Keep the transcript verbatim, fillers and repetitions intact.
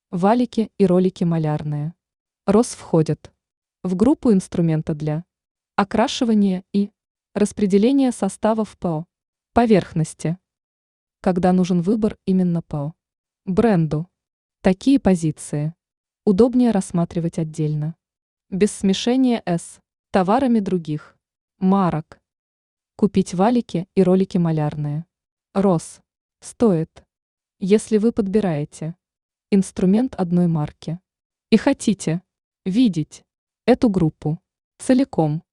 Валики и ролики малярные. РОС входят в группу инструмента для окрашивания и распределения составов по поверхности, когда нужен выбор именно по бренду. Такие позиции удобнее рассматривать отдельно, без смешения с товарами других марок. Купить валики и ролики малярные. РОС стоит, если вы подбираете инструмент одной марки и хотите видеть эту группу целиком.